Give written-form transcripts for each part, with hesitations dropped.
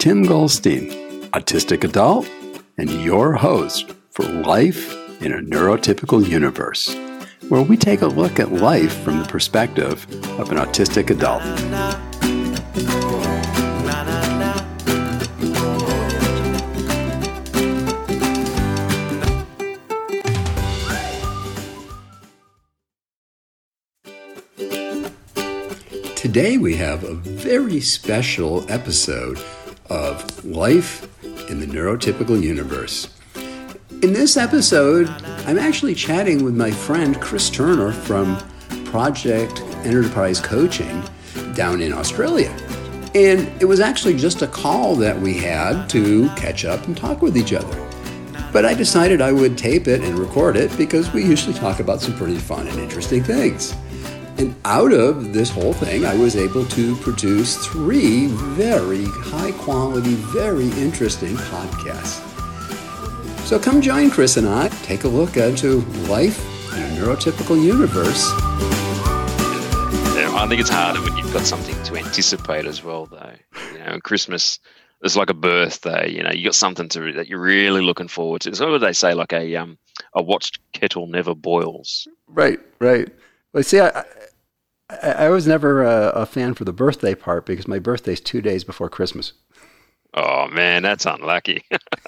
Tim Goldstein, autistic adult, and your host for Life in a Neurotypical Universe, where we take a look at life from the perspective of an autistic adult. Today we have a very special episode of Life in the Neurotypical Universe. In this episode, I'm actually chatting with my friend Chris Turner from Project Enterprise Coaching down in Australia. And it was actually just a call that we had to catch up and talk with each other. But I decided I would tape it and record it because we usually talk about some pretty fun and interesting things. And out of this whole thing, I was able to produce 3 very high quality, very interesting podcasts. So come join Chris and I, take a look into life in a neurotypical universe. Yeah, I think it's harder when you've got something to anticipate as well, though. You know, Christmas is like a birthday. You know, you got something that you're really looking forward to. So what do they say? Like a watched kettle never boils. Right. Well, see, I was never a fan for the birthday part because my birthday's 2 days before Christmas. Oh, man, that's unlucky.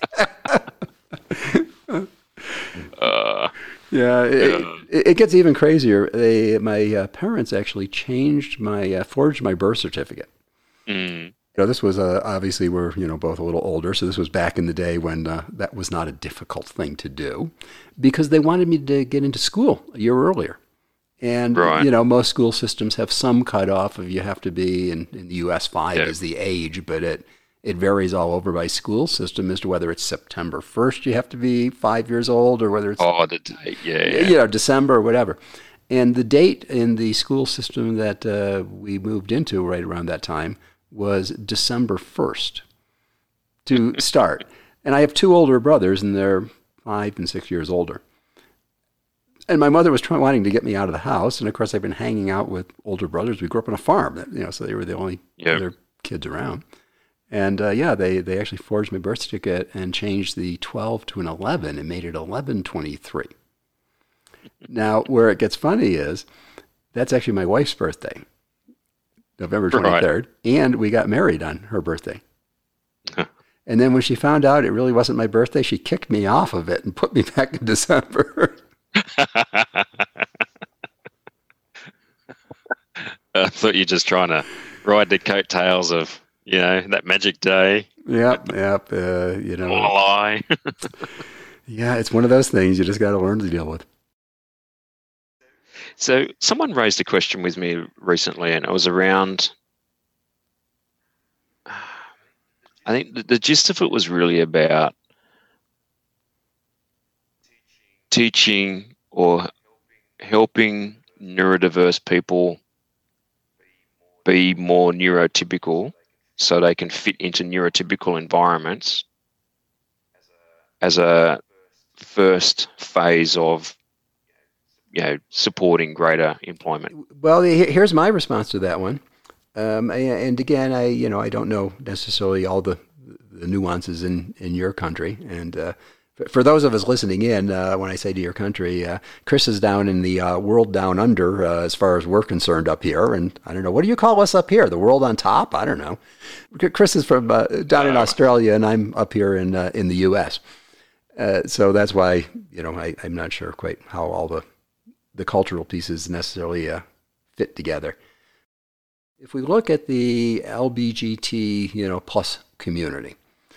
It gets even crazier. My parents actually forged my birth certificate. Mm. You know, this was obviously we're both a little older, so this was back in the day when that was not a difficult thing to do, because they wanted me to get into school a year earlier. And, right. Most school systems have some cutoff of you have to be, in the U.S., 5 is the age, but it varies all over by school system as to whether it's September 1st you have to be 5 years old or whether it's... Oh, the date, December or whatever. And the date in the school system that we moved into right around that time was December 1st to start. And I have 2 older brothers, and they're 5 and 6 years older. And my mother was wanting to get me out of the house. And, of course, I've been hanging out with older brothers. We grew up on a farm, so they were the only other kids around. And, they actually forged my birth certificate and changed the 12 to an 11 and made it 11/23. Now, where it gets funny is that's actually my wife's birthday, November 23rd. Right. And we got married on her birthday. And then when she found out it really wasn't my birthday, she kicked me off of it and put me back in December. I thought you were just trying to ride the coattails of, that magic day. Yep. Lie. Yeah, it's one of those things you just got to learn to deal with. So someone raised a question with me recently, and it was around, I think the gist of it was really about teaching or helping neurodiverse people be more neurotypical so they can fit into neurotypical environments as a first phase of supporting greater employment. Well, here's my response to that one. And again, I don't know necessarily all the nuances in your country. And for those of us listening in, when I say to your country, Chris is down in the world down under as far as we're concerned up here. And I don't know, what do you call us up here? The world on top? I don't know. Chris is from down in Australia, and I'm up here in the U.S. So that's why, I'm not sure quite how all the cultural pieces necessarily fit together. If we look at the LBGT, plus community,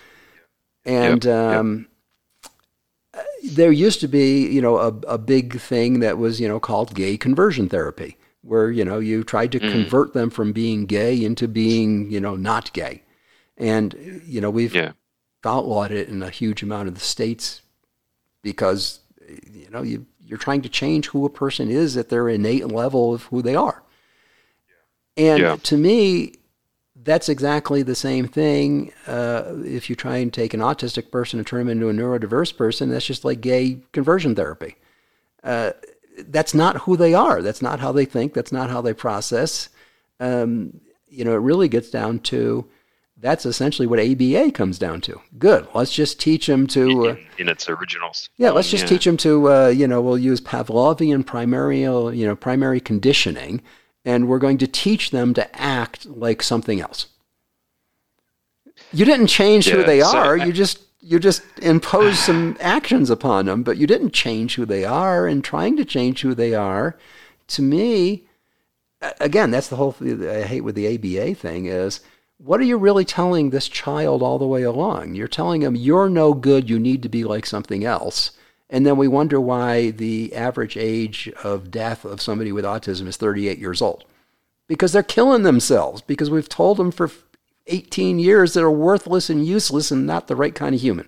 and there used to be, a big thing that was, called gay conversion therapy, where, you tried to convert them from being gay into being, not gay. And, we've outlawed it in a huge amount of the states because, you're trying to change who a person is at their innate level of who they are. And to me, that's exactly the same thing. If you try and take an autistic person and turn them into a neurodiverse person, that's just like gay conversion therapy. That's not who they are. That's not how they think. That's not how they process. It really gets down to That's essentially what ABA comes down to. Good. Let's just teach them to... in its originals. Yeah, let's just teach them to, we'll use Pavlovian primary conditioning, and we're going to teach them to act like something else. You didn't change who they are. You just imposed some actions upon them, but you didn't change who they are. And trying to change who they are, to me, again, that's the whole thing I hate with the ABA thing is, what are you really telling this child all the way along? You're telling them you're no good, you need to be like something else. And then we wonder why the average age of death of somebody with autism is 38 years old. Because they're killing themselves, because we've told them for 18 years that are worthless and useless and not the right kind of human.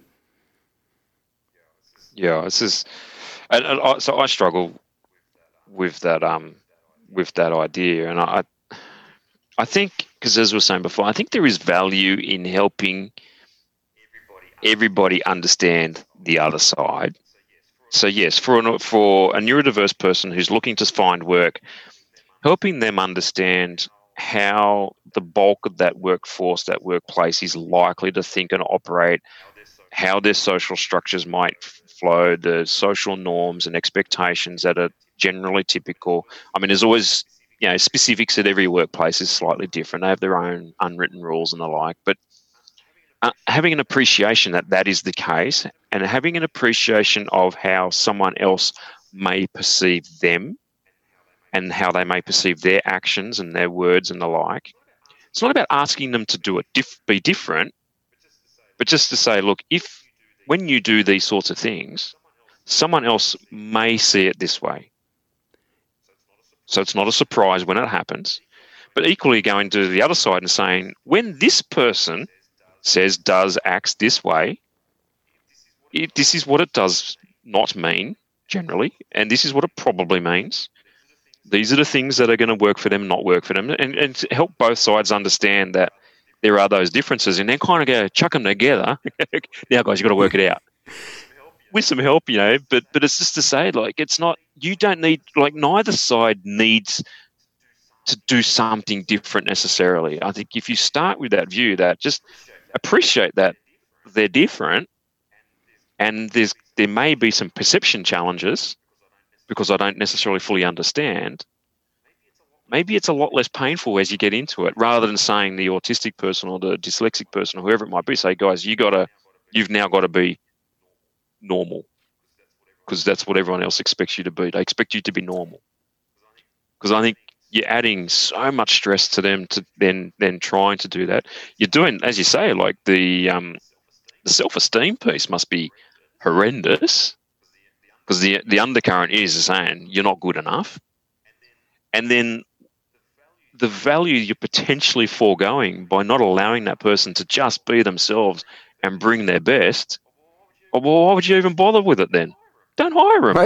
Yeah, this is, so I struggle with that idea, and I think, because as we were saying before, I think there is value in helping everybody understand the other side. So yes, for a neurodiverse person who's looking to find work, helping them understand how the bulk of that workforce, that workplace is likely to think and operate, how their social structures might flow, the social norms and expectations that are generally typical. I mean, there's always, specifics at every workplace is slightly different. They have their own unwritten rules and the like, but having an appreciation that is the case, and having an appreciation of how someone else may perceive them and how they may perceive their actions and their words and the like. It's not about asking them to do it be different, but just to say, look, when you do these sorts of things, someone else may see it this way. So it's not a surprise when it happens, but equally going to the other side and saying, when this person says, does, acts this way, this is what it does not mean generally, and this is what it probably means. These are the things that are going to work for them, not work for them, and to help both sides understand that there are those differences, and then kind of go chuck them together. Now, guys, you've got to work it out with some help, But it's just to say, like, it's not. You don't need, like, neither side needs to do something different necessarily. I think if you start with that view, that just appreciate that they're different, and there may be some perception challenges because I don't necessarily fully understand. Maybe it's a lot less painful as you get into it, rather than saying the autistic person or the dyslexic person or whoever it might be, say, guys, you've now got to be normal, because that's what everyone else expects you to be. They expect you to be normal. Because I think you're adding so much stress to them to then trying to do that. You're doing, as you say, like the self-esteem piece must be horrendous, because the undercurrent is saying you're not good enough. And then the value you're potentially foregoing by not allowing that person to just be themselves and bring their best, well, why would you even bother with it then? Don't hire them.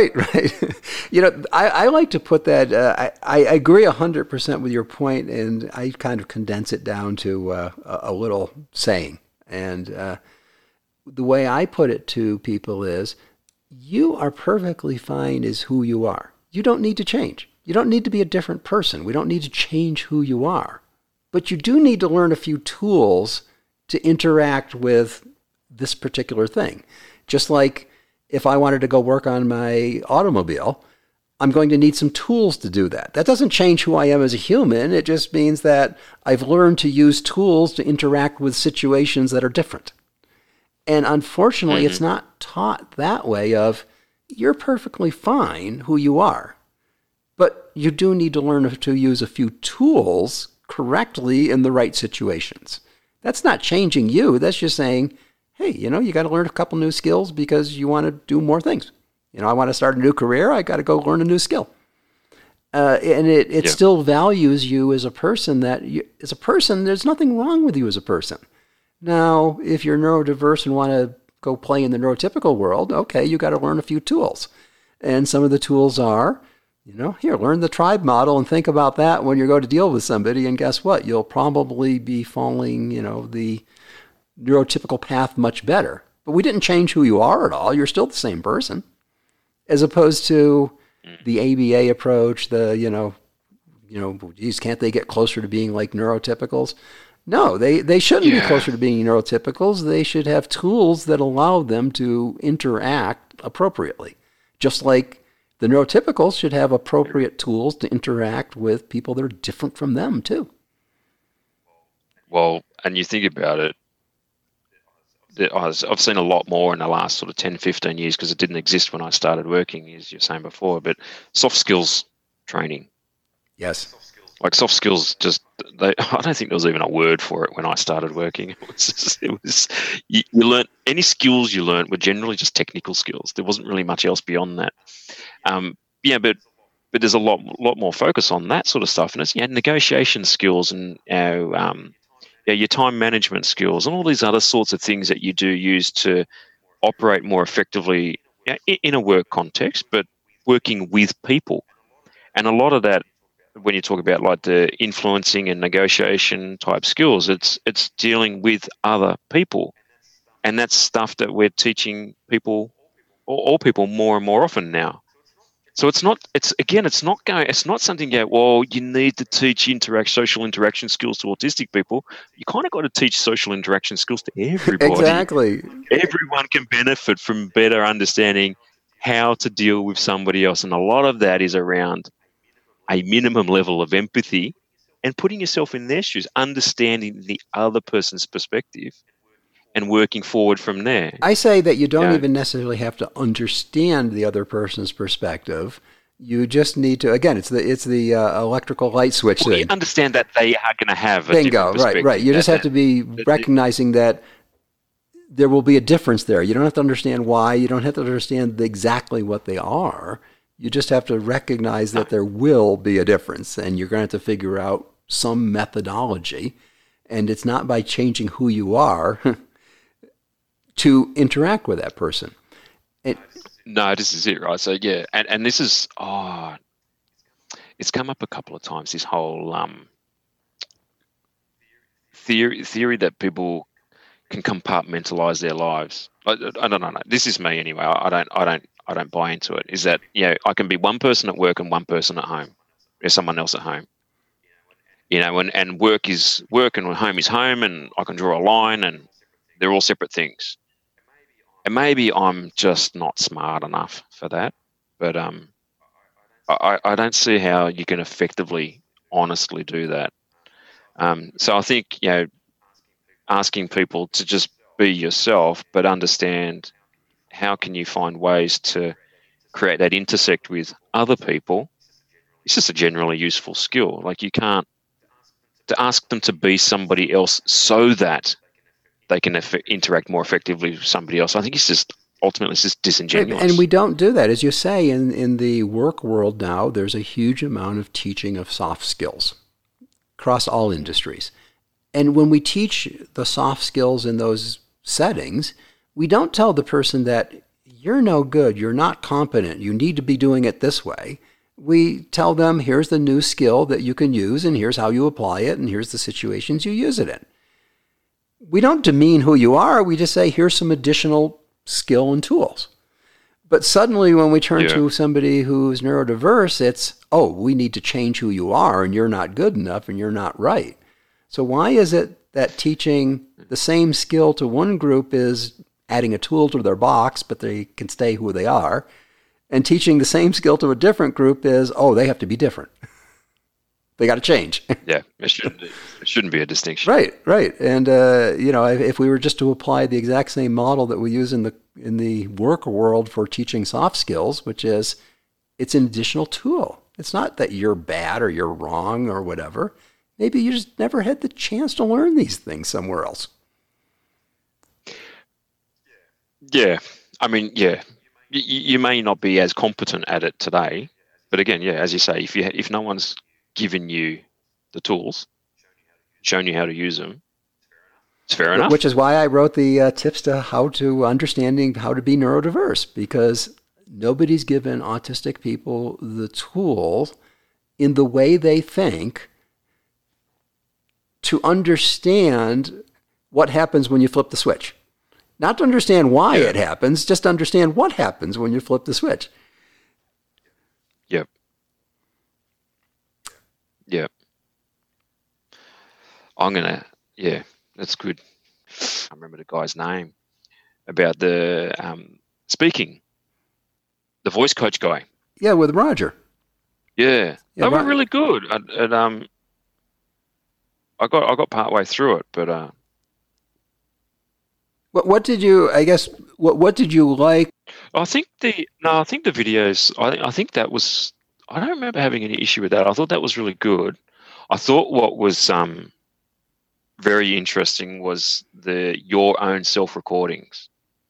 Right. I like to put that, I agree 100% with your point, and I kind of condense it down to a little saying. And the way I put it to people is, you are perfectly fine as who you are. You don't need to change. You don't need to be a different person. We don't need to change who you are. But you do need to learn a few tools to interact with this particular thing. Just like if I wanted to go work on my automobile, I'm going to need some tools to do that. That doesn't change who I am as a human. It just means that I've learned to use tools to interact with situations that are different. And unfortunately, it's not taught that way of, you're perfectly fine who you are. But you do need to learn to use a few tools correctly in the right situations. That's not changing you. That's just saying, hey, you got to learn a couple new skills because you want to do more things. I want to start a new career. I got to go learn a new skill. And it still values you as a person. As a person, there's nothing wrong with you as a person. Now, if you're neurodiverse and want to go play in the neurotypical world, okay, you got to learn a few tools. And some of the tools are, here, learn the tribe model and think about that when you go to deal with somebody. And guess what? You'll probably be following, the neurotypical path much better. But we didn't change who you are at all. You're still the same person. As opposed to the ABA approach, geez, can't they get closer to being like neurotypicals? No, they shouldn't be closer to being neurotypicals. They should have tools that allow them to interact appropriately. Just like the neurotypicals should have appropriate tools to interact with people that are different from them, too. Well, and you think about it, I've seen a lot more in the last sort of 10, 15 years because it didn't exist when I started working, as you were saying before, but soft skills training. Yes. Like soft skills, I don't think there was even a word for it when I started working. You learn any skills you learned were generally just technical skills. There wasn't really much else beyond that. But there's a lot more focus on that sort of stuff, and it's negotiation skills and your time management skills and all these other sorts of things that you do use to operate more effectively in a work context, but working with people. And a lot of that, when you talk about like the influencing and negotiation type skills, it's dealing with other people, and that's stuff that we're teaching people, all people, more and more often now. So it's not something well, you need to teach social interaction skills to autistic people. You kind of got to teach social interaction skills to everybody. Exactly. Everyone can benefit from better understanding how to deal with somebody else, and a lot of that is around a minimum level of empathy and putting yourself in their shoes, understanding the other person's perspective and working forward from there. I say that you don't even necessarily have to understand the other person's perspective. You just need to, again, it's the electrical light switch thing. You understand that they are going to have a different perspective. Right. You just have to be recognizing that there will be a difference there. You don't have to understand why. You don't have to understand exactly what they are. You just have to recognize that there will be a difference, and you're going to have to figure out some methodology. And it's not by changing who you are to interact with that person. No, this is it, right? So, yeah, and this is, it's come up a couple of times, this whole theory that people can compartmentalize their lives. I don't know. This is me anyway. I don't buy into it. Is that I can be one person at work and one person at home. There's someone else at home. And work is work and home is home, and I can draw a line, and they're all separate things. And maybe I'm just not smart enough for that, but I don't see how you can effectively, honestly do that. So I think asking people to just be yourself, but understand how can you find ways to create that intersect with other people. It's just a generally useful skill. Like you can't to ask them to be somebody else so that they can interact more effectively with somebody else. I think it's just disingenuous. And we don't do that. As you say, in the work world now, there's a huge amount of teaching of soft skills across all industries. And when we teach the soft skills in those settings, we don't tell the person that you're no good, you're not competent, you need to be doing it this way. We tell them, here's the new skill that you can use, and here's how you apply it, and here's the situations you use it in. We don't demean who you are. We just say, here's some additional skill and tools. But suddenly when we turn to somebody who's neurodiverse, it's, we need to change who you are, and you're not good enough, and you're not right. So why is it that teaching the same skill to one group is adding a tool to their box, but they can stay who they are, and teaching the same skill to a different group is, they have to be different. They got to change. Yeah, it shouldn't be a distinction. Right. And if we were just to apply the exact same model that we use in the work world for teaching soft skills, which is it's an additional tool. It's not that you're bad or you're wrong or whatever. Maybe you just never had the chance to learn these things somewhere else. Yeah. I mean, yeah. You may not be as competent at it today, but again, as you say, if no one's given you the tools, shown you how to use them, it's fair enough. Which is why I wrote the tips to understanding how to be neurodiverse, because nobody's given autistic people the tools in the way they think to understand what happens when you flip the switch. Not to understand why it happens, just to understand what happens when you flip the switch. Yep. I'm going to, Yeah, that's good. I remember the guy's name about the speaking, the voice coach guy. Yeah, with Roger. Yeah, Yeah, they were really good. I got part way through it, but what did you? I guess what did you like? I think the videos. I think that was. I don't remember having any issue with that. I thought that was really good. I thought what was very interesting was your own self recordings,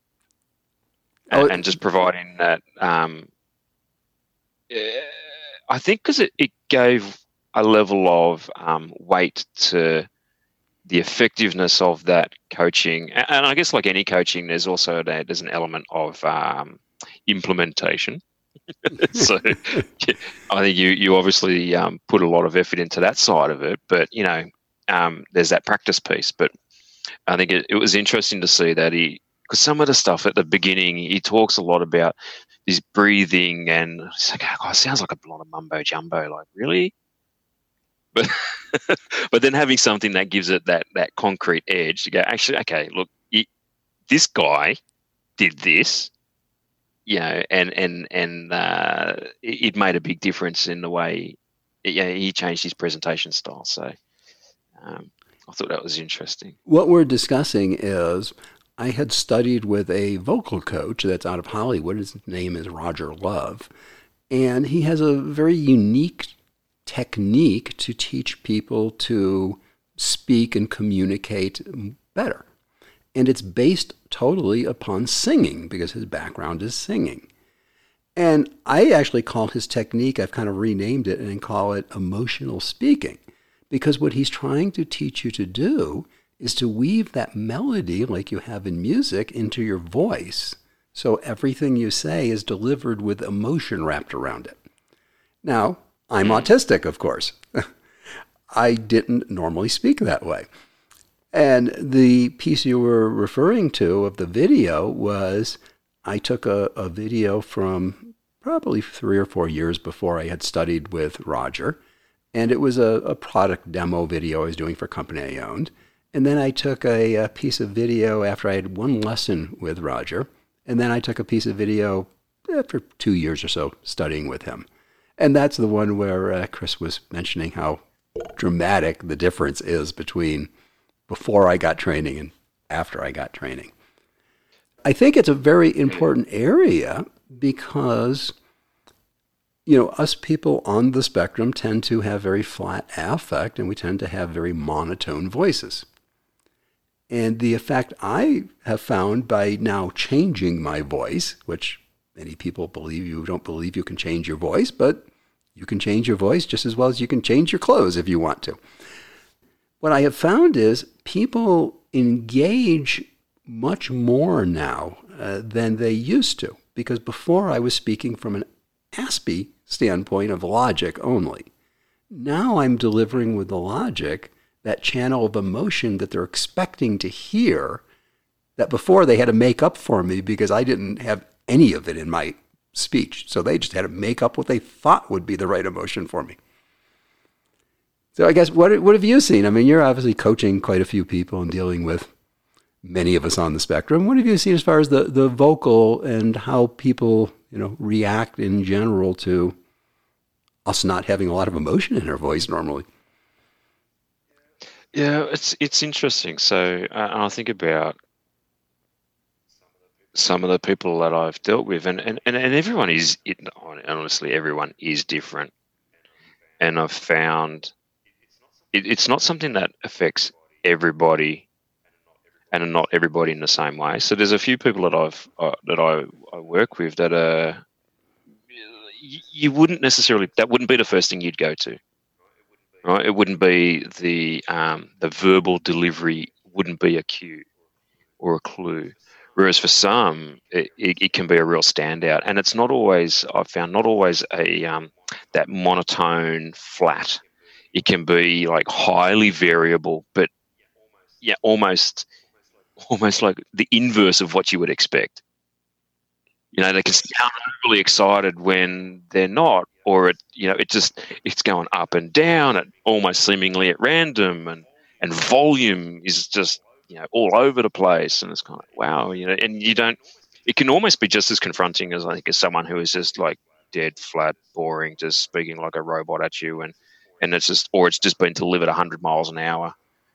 and just providing that. I think because it gave a level of weight to the effectiveness of that coaching, and I guess like any coaching, there's also there's an element of implementation. So I think you obviously put a lot of effort into that side of it, but there's that practice piece. But I think it was interesting to see that because some of the stuff at the beginning, he talks a lot about this breathing, and it's like, oh, it sounds like a lot of mumbo jumbo. Like, really? But but then having something that gives it that concrete edge to go, actually, okay, look, this guy did this, and it made a big difference in the way he changed his presentation style. So I thought that was interesting. What we're discussing is I had studied with a vocal coach that's out of Hollywood. His name is Roger Love, and he has a very unique technique to teach people to speak and communicate better. And it's based totally upon singing because his background is singing. And I actually call his technique, I've kind of renamed it and call it emotional speaking, because what he's trying to teach you to do is to weave that melody like you have in music into your voice. So everything you say is delivered with emotion wrapped around it. Now, I'm autistic, of course. I didn't normally speak that way. And the piece you were referring to of the video was I took a video from probably 3 or 4 years before I had studied with Roger. And it was a product demo video I was doing for a company I owned. And then I took a piece of video after I had one lesson with Roger. And then I took a piece of video after 2 years or so studying with him. And that's the one where Chris was mentioning how dramatic the difference is between before I got training and after I got training. I think it's a very important area because, us people on the spectrum tend to have very flat affect and we tend to have very monotone voices. And the effect I have found by now changing my voice, which many people don't believe you can change your voice, but you can change your voice just as well as you can change your clothes if you want to. What I have found is people engage much more now than they used to, because before I was speaking from an Aspie standpoint of logic only. Now I'm delivering with the logic that channel of emotion that they're expecting to hear, that before they had to make up for me because I didn't have any of it in my speech. So they just had to make up what they thought would be the right emotion for me. So I guess what have you seen? I mean, you're obviously coaching quite a few people and dealing with many of us on the spectrum. What have you seen as far as the vocal and how people, react in general to us not having a lot of emotion in our voice normally? Yeah, it's interesting. So I think about some of the people that I've dealt with, and everyone is, honestly, everyone is different. And I've found it's not something that affects everybody, and not everybody in the same way. So there's a few people that I work with that are, you wouldn't necessarily, that wouldn't be the first thing you'd go to, right? It wouldn't be the verbal delivery wouldn't be a cue or a clue. Whereas for some, it can be a real standout, and it's not always, I've found, not always a that monotone flat. It can be like highly variable, but yeah, almost like the inverse of what you would expect. They can sound overly excited when they're not, or it's going up and down, almost seemingly at random, and and volume is just, all over the place. And it's kind of, wow, and you don't, it can almost be just as confronting as, I think, as someone who is just like dead, flat, boring, just speaking like a robot at you. And it's just, or it's just been delivered 100 miles an hour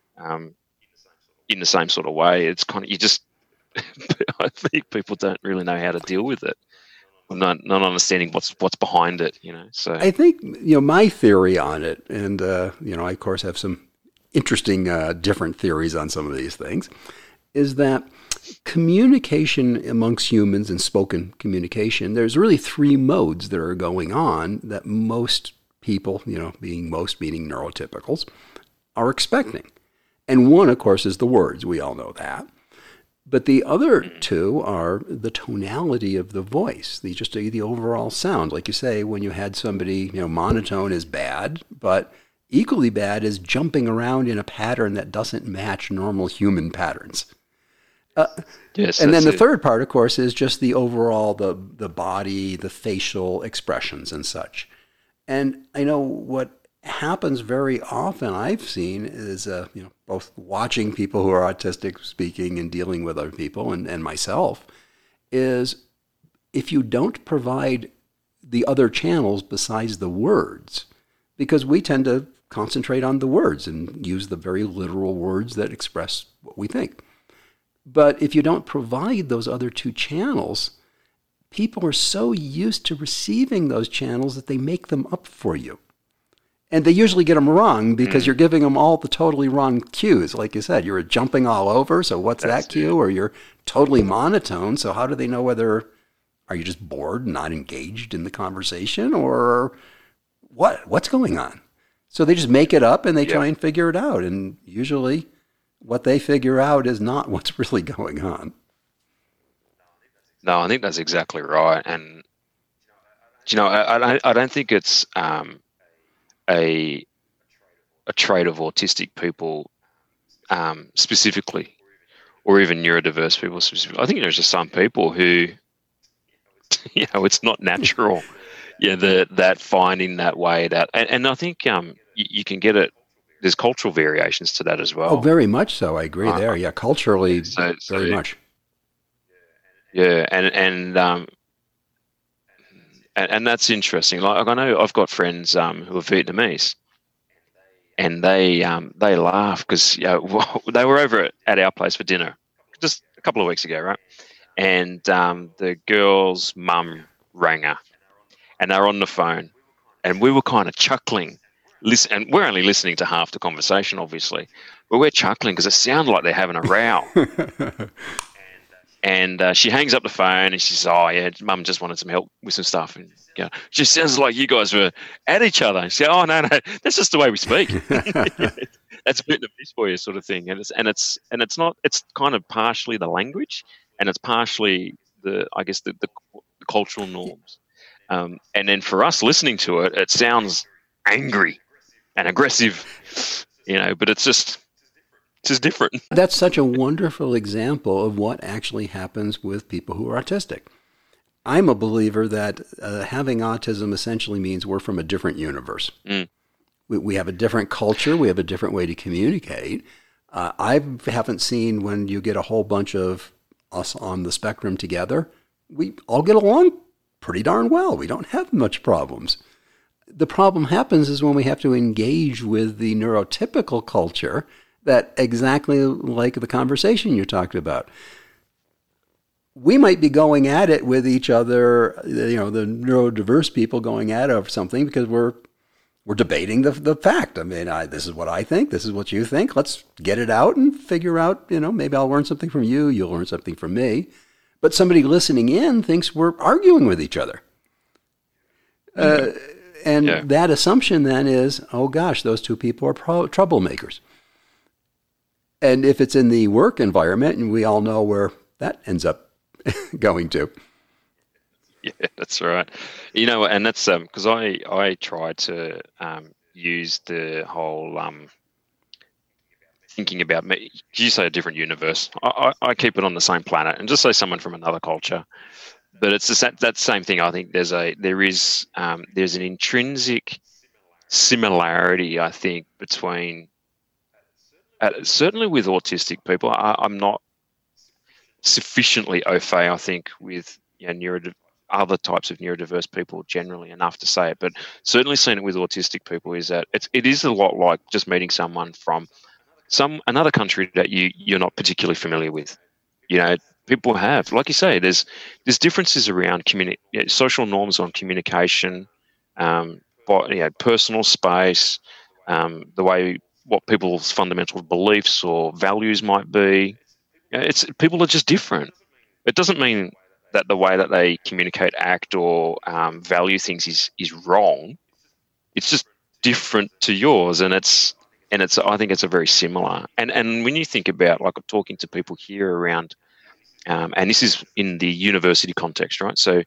in the same sort of way. It's kind of, I think people don't really know how to deal with it. Not understanding what's behind it, So I think my theory on it, and I of course have some interesting different theories on some of these things, is that communication amongst humans and spoken communication, there's really three modes that are going on that most people, being most meaning neurotypicals, are expecting. And one, of course, is the words. We all know that. But the other two are the tonality of the voice, the overall sound. Like you say, when you had somebody, monotone is bad, but equally bad is jumping around in a pattern that doesn't match normal human patterns. Yes, and then the third part, of course, is just the overall, the body, the facial expressions and such. And I know what happens very often, I've seen, is both watching people who are autistic speaking and dealing with other people and myself, is if you don't provide the other channels besides the words, because we tend to concentrate on the words and use the very literal words that express what we think. But if you don't provide those other two channels, people are so used to receiving those channels that they make them up for you. And they usually get them wrong because you're giving them all the totally wrong cues. Like you said, you're jumping all over, so what's that cue? Or you're totally monotone, so how do they know whether, are you just bored, not engaged in the conversation, or what's going on? So they just make it up and they try and figure it out. And usually what they figure out is not what's really going on. No, I think that's exactly right. And, I don't think it's a trait of autistic people specifically, or even neurodiverse people specifically. I think there's just some people who, it's not natural. That finding that way that, and I think you can get it. There's cultural variations to that as well. Oh, very much so. I agree there. Yeah, culturally, very much. Yeah, and that's interesting. Like I know I've got friends who are Vietnamese, and they laugh because they were over at our place for dinner just a couple of weeks ago, right? And the girl's mum rang her, and they're on the phone, and we were kind of chuckling. And we're only listening to half the conversation, obviously, but we're chuckling because it sounded like they're having a row. And she hangs up the phone and she says, "Oh yeah, Mum just wanted some help with some stuff." And she sounds like you guys were at each other. And she said, "Oh no, that's just the way we speak." That's Vietnamese for you, sort of thing. And it's not. It's kind of partially the language, and it's partially the cultural norms. And then for us listening to it, it sounds angry and aggressive, but it's just different. That's such a wonderful example of what actually happens with people who are autistic. I'm a believer that having autism essentially means we're from a different universe. We have a different culture. We have a different way to communicate. I haven't seen when you get a whole bunch of us on the spectrum together, we all get along pretty darn well. We don't have much problems. The problem happens is when we have to engage with the neurotypical culture, that exactly like the conversation you talked about. We might be going at it with each other, the neurodiverse people going at it over something because we're debating the fact. I mean, this is what I think. This is what you think. Let's get it out and figure out, maybe I'll learn something from you. You'll learn something from me. But somebody listening in thinks we're arguing with each other. That assumption then is, oh gosh, those two people are troublemakers. And if it's in the work environment, and we all know where that ends up going to. Yeah, that's right. And that's because I try to use the whole thinking about me. You say a different universe. I keep it on the same planet, and just say someone from another culture. But it's that same thing. I think there's an intrinsic similarity, I think, between certainly with autistic people, I'm not sufficiently au fait, I think, with other types of neurodiverse people generally enough to say it, but certainly seen it with autistic people is that it is a lot like just meeting someone from another country that you're not particularly familiar with. People have, like you say, there's differences around social norms on communication, personal space, the way what people's fundamental beliefs or values might be. People are just different. It doesn't mean that the way that they communicate, act, or value things is wrong. It's just different to yours, and I think it's a very similar. And when you think about, like, talking to people here around, and this is in the university context, right? So,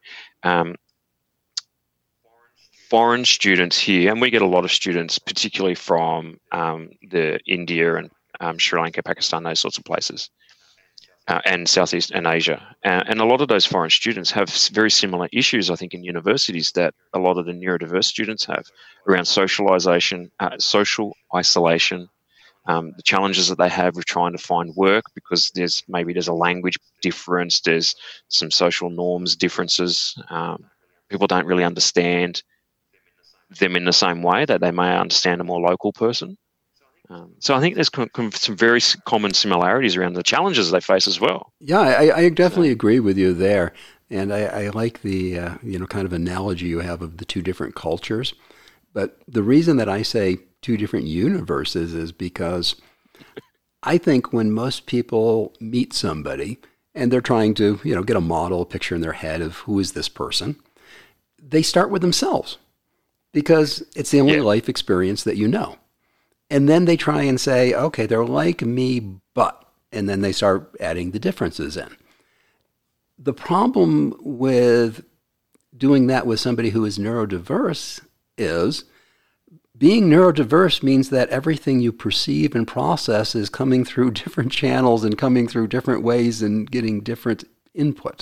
foreign students here, and we get a lot of students, particularly from the India and Sri Lanka, Pakistan, those sorts of places. And Southeast and Asia. And a lot of those foreign students have very similar issues, I think, in universities that a lot of the neurodiverse students have around socialization, social isolation, the challenges that they have with trying to find work because there's a language difference, there's some social norms differences. People don't really understand them in the same way that they may understand a more local person. So I think there's some very common similarities around the challenges they face as well. Yeah, I definitely agree with you there. And I like the kind of analogy you have of the two different cultures. But the reason that I say two different universes is because I think when most people meet somebody and they're trying to, get a model, a picture in their head of who is this person, they start with themselves because it's the only life experience that you know. And then they try and say, okay, they're like me, but, and then they start adding the differences in. The problem with doing that with somebody who is neurodiverse is being neurodiverse means that everything you perceive and process is coming through different channels and coming through different ways and getting different input.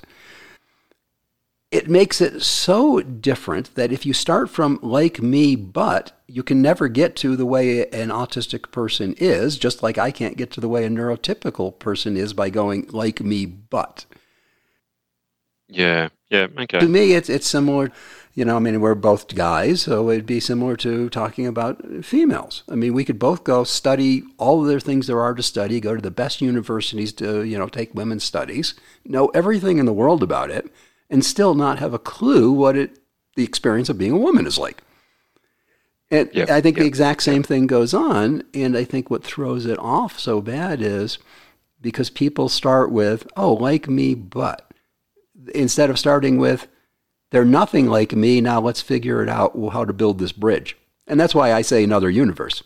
It makes it so different that if you start from like me, but you can never get to the way an autistic person is, just like I can't get to the way a neurotypical person is by going like me, but. Yeah, okay. To me, it's similar, we're both guys, so it'd be similar to talking about females. We could both go study all of the things there are to study, go to the best universities to, take women's studies, know everything in the world about it, and still not have a clue what the experience of being a woman is like. And I think the exact same thing goes on, and I think what throws it off so bad is because people start with, oh, like me, but, instead of starting with, they're nothing like me, now let's figure it out how to build this bridge. And that's why I say another universe.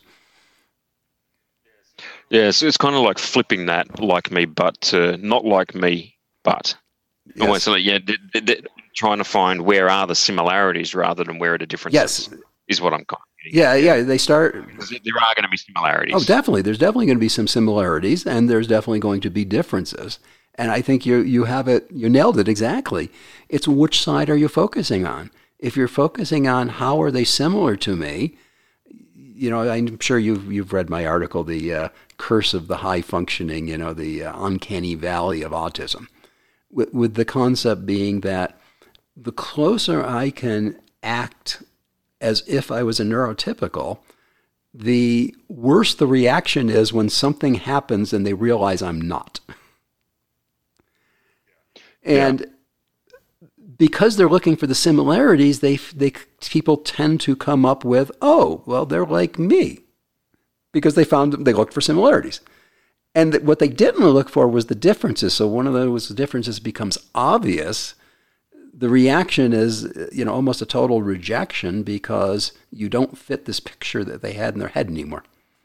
Yeah, so it's kind of like flipping that like me, but to not like me, but. Yes. Almost like, trying to find where are the similarities rather than where are the differences. Yes. Is what I'm kind of getting. Yeah, they start. Because there are going to be similarities. Oh, definitely. There's definitely going to be some similarities, and there's definitely going to be differences. And I think you have it. You nailed it exactly. It's which side are you focusing on? If you're focusing on how are they similar to me, I'm sure you've read my article, The Curse of the High Functioning, the uncanny valley of autism. With the concept being that the closer I can act as if I was a neurotypical, the worse the reaction is when something happens and they realize I'm not. And because they're looking for the similarities, people tend to come up with, oh, well, they're like me, because they looked for similarities. And what they didn't look for was the differences. So one of those differences becomes obvious. The reaction is, almost a total rejection because you don't fit this picture that they had in their head anymore.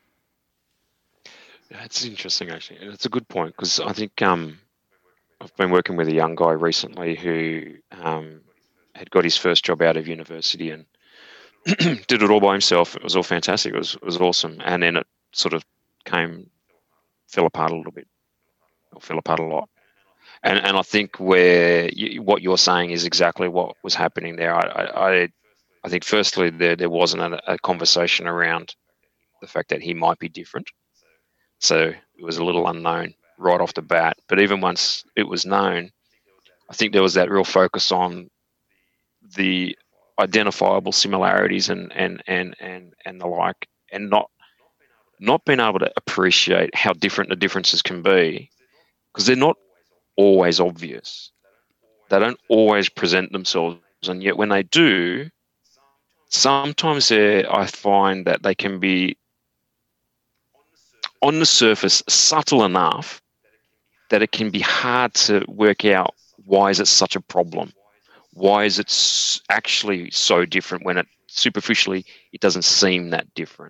That's interesting, actually. It's a good point because I think I've been working with a young guy recently who had got his first job out of university and did it all by himself. It was all fantastic. It was awesome. And then it sort of fell apart a little bit, or fell apart a lot. And I think what you're saying is exactly what was happening there. I think firstly there wasn't a conversation around the fact that he might be different. So it was a little unknown right off the bat. But even once it was known, I think there was that real focus on the identifiable similarities and the like, and not being able to appreciate how different the differences can be, because they're not always obvious. They don't always present themselves, and yet when they do, sometimes I find that they can be on the surface subtle enough that it can be hard to work out why is it such a problem. Why is it actually so different when it superficially it doesn't seem that different?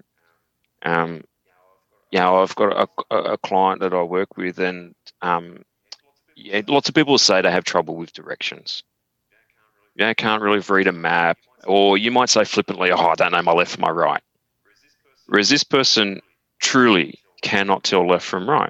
I've got a client that I work with, and lots of people say they have trouble with directions. Can't really read a map, or you might say flippantly, "Oh, I don't know my left from my right." Whereas this person truly cannot tell left from right.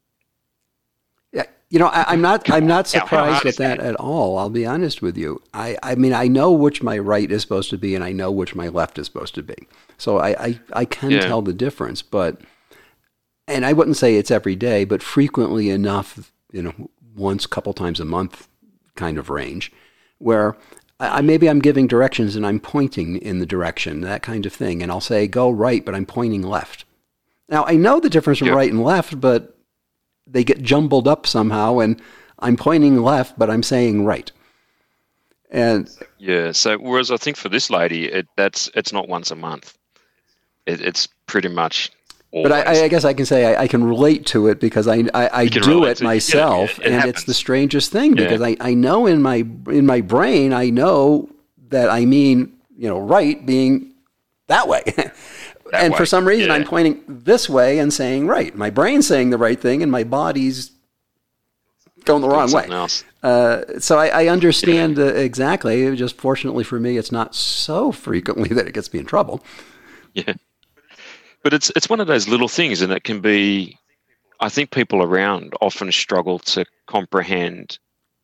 Yeah, I'm not surprised at that at all. I'll be honest with you. I mean, I know which my right is supposed to be, and I know which my left is supposed to be. So I can tell the difference, and I wouldn't say it's every day, but frequently enough, once, couple times a month kind of range, where maybe I'm giving directions and I'm pointing in the direction, that kind of thing. And I'll say, go right, but I'm pointing left. Now, I know the difference from right and left, but they get jumbled up somehow, and I'm pointing left, but I'm saying right. And so whereas I think for this lady, it's not once a month. It's pretty much always. But I guess I can say I can relate to it because I do it myself, it and happens. It's the strangest thing because I know in my brain I know that I mean right being that way. And for some reason, I'm pointing this way and saying right. My brain's saying the right thing, and my body's going the wrong way. So I understand exactly. Just fortunately for me, it's not so frequently that it gets me in trouble. Yeah, but it's one of those little things, and it can be. I think people around often struggle to comprehend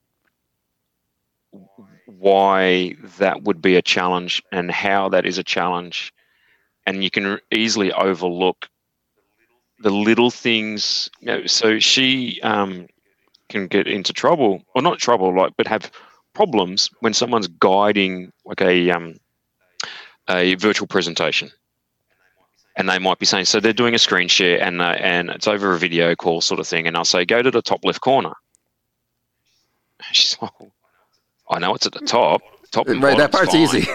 why that would be a challenge and how that is a challenge. And you can easily overlook the little things. So she can get into trouble, or not trouble, but have problems when someone's guiding like a virtual presentation, and they might be saying, so they're doing a screen share and it's over a video call sort of thing, and I'll say, go to the top left corner. She's like, I know it's at the top. Right, that part's fine. Easy.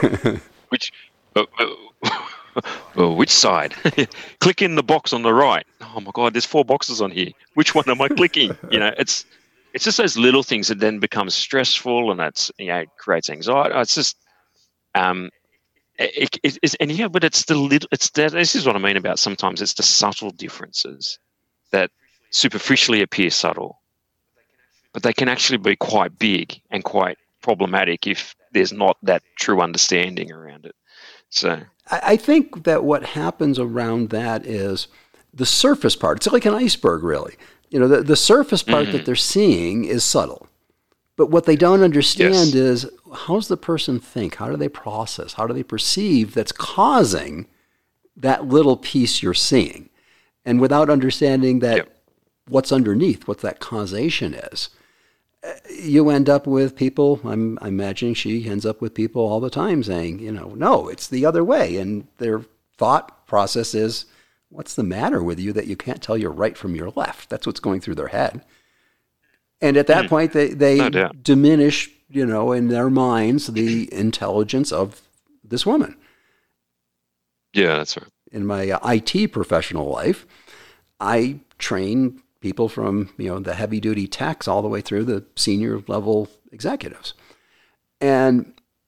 Which side? Click in the box on the right. Oh my God, there's 4 boxes on here. Which one am I clicking? It's just those little things that then become stressful, and that's creates anxiety. It's just but it's the little. This is what I mean about sometimes it's the subtle differences that superficially appear subtle, but they can actually be quite big and quite problematic if there's not that true understanding around it. So I think that what happens around that is the surface part. It's like an iceberg, really. The surface part that they're seeing is subtle. But what they don't understand is how's the person think? How do they process? How do they perceive that's causing that little piece you're seeing? And without understanding that what's underneath, what that causation is, you end up with people, I'm imagining she ends up with people all the time saying, no, it's the other way. And their thought process is, what's the matter with you that you can't tell your right from your left? That's what's going through their head. And at that point, they no diminish, in their minds, the intelligence of this woman. Yeah, that's right. In my IT professional life, I train people from the heavy duty techs all the way through the senior level executives, and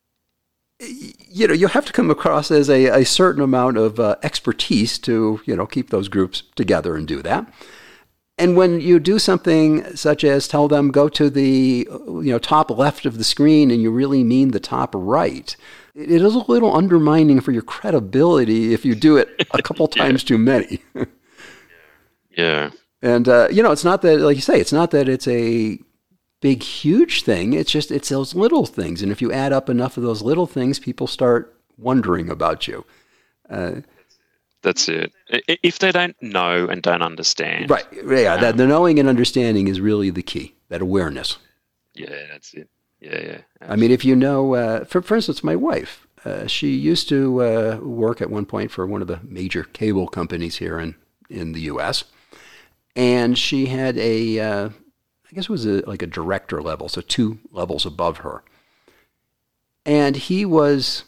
you have to come across as a certain amount of expertise to keep those groups together and do that. And when you do something such as tell them go to the top left of the screen and you really mean the top right, it is a little undermining for your credibility if you do it a couple times too many. Yeah. And, it's not that, like you say, it's not that it's a big, huge thing. It's those little things. And if you add up enough of those little things, people start wondering about you. That's it. If they don't know and don't understand. Right. Yeah. The knowing and understanding is really the key, that awareness. Yeah, that's it. Yeah. Absolutely. I mean, if you know, for instance, my wife, she used to work at one point for one of the major cable companies here in the U.S., and she had I guess it was like a director level, so 2 levels above her. And he was,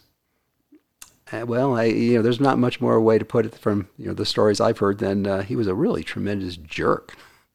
there's not much more way to put it from the stories I've heard than he was a really tremendous jerk.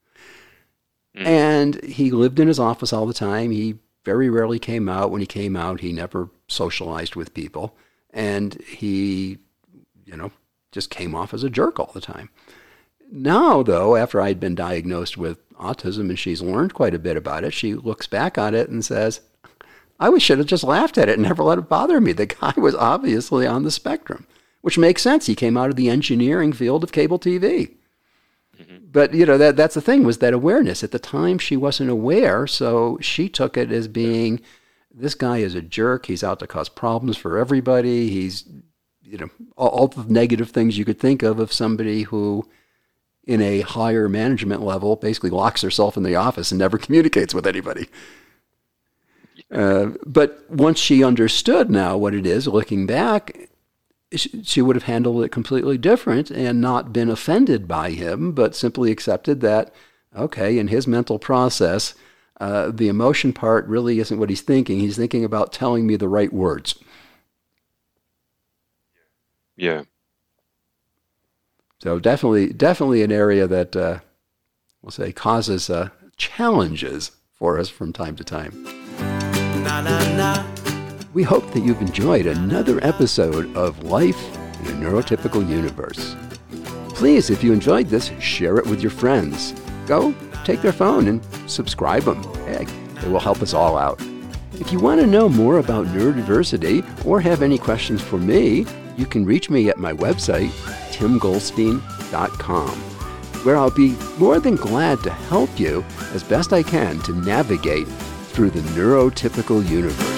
And he lived in his office all the time. He very rarely came out. When he came out, he never socialized with people. And he, just came off as a jerk all the time. Now, though, after I'd been diagnosed with autism and she's learned quite a bit about it, she looks back on it and says, I should have just laughed at it and never let it bother me. The guy was obviously on the spectrum, which makes sense. He came out of the engineering field of cable TV. But, that's the thing, was that awareness. At the time, she wasn't aware, so she took it as being, this guy is a jerk. He's out to cause problems for everybody. He's, all the negative things you could think of somebody who, in a higher management level, basically locks herself in the office and never communicates with anybody. But once she understood now what it is, looking back, she would have handled it completely different and not been offended by him, but simply accepted that, okay, in his mental process, the emotion part really isn't what he's thinking. He's thinking about telling me the right words. Yeah. So definitely an area that, we'll say, causes challenges for us from time to time. Na, na, na. We hope that you've enjoyed another episode of Life in a Neurotypical Universe. Please, if you enjoyed this, share it with your friends. Go take their phone and subscribe them. Hey, it will help us all out. If you want to know more about neurodiversity or have any questions for me, you can reach me at my website, timgoldstein.com, where I'll be more than glad to help you as best I can to navigate through the neurotypical universe.